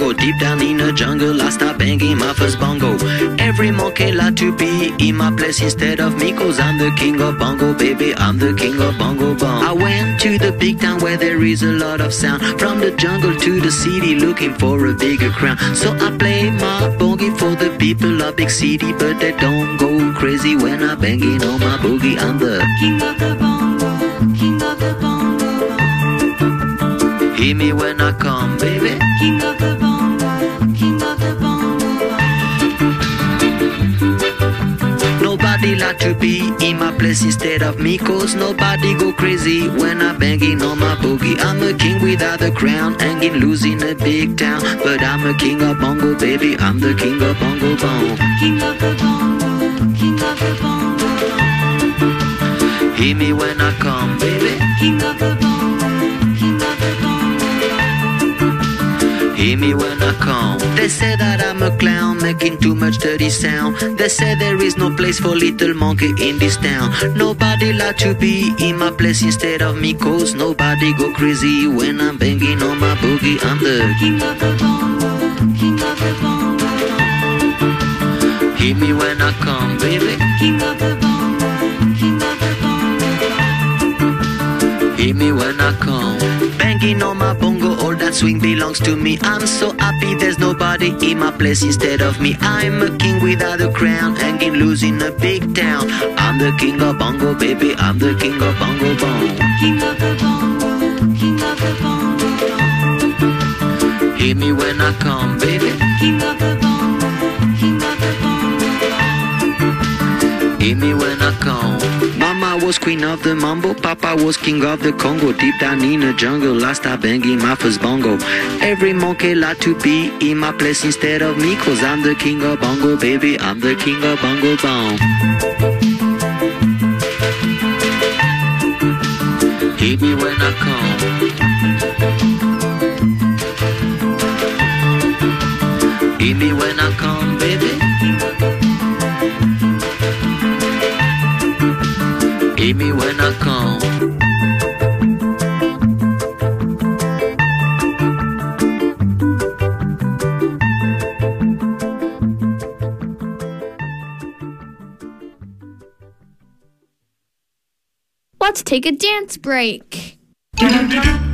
Congo. Deep down in the jungle, I start banging my first bongo. Every monkey like to be in my place instead of me, cause I'm the king of bongo, baby, I'm the king of bongo bong. I went to the big town where there is a lot of sound, from the jungle to the city looking for a bigger crown. So I play my boogie for the people of big city, but they don't go crazy when I'm banging on my boogie. I'm the king of the bongo, king of the bongo bong. Hear me when I come, baby, king of the bongo, king of the bongo bong. Nobody like to be in my place instead of me, cause nobody go crazy when I'm banging on my boogie. I'm a king without a crown, hanging loose in a big town, but I'm a king of bongo, baby, I'm the king of bongo bong. King of the bongo, king of the bongo bong. Hear me when I come, baby, king of the bongo, king of the bongo bong. Hear me when I come. They say that I'm a clown, making too much dirty sound. They say there is no place for little monkey in this town. Nobody like to be in my place instead of me, cause nobody go crazy when I'm banging on my boogie. I'm the king of the bongo, king of the bongo bong. Hear me when I come, baby, king of the bongo, king of the bongo bong. Hear me when I come. Banging on my bongo, all that swing belongs to me. I'm so happy there's nobody in my place instead of me. I'm a king without a crown, hanging loose in a big town. I'm the king of bongo, baby, I'm the king of bongo bong. King of the bongo, king of the bongo bong. Hear me when I come, baby, king of the bongo, king of the bongo bong. Hear me when I come. Mama was queen of the mambo, Papa was king of the Congo. Deep down in the jungle, I start banging my first bongo. Every monkey like to be in my place instead of me, cause I'm the king of bongo, baby, I'm the king of bongo bong. Hear me when I come. Hear me when I come, baby. Hear me when I come. Let's take a dance break.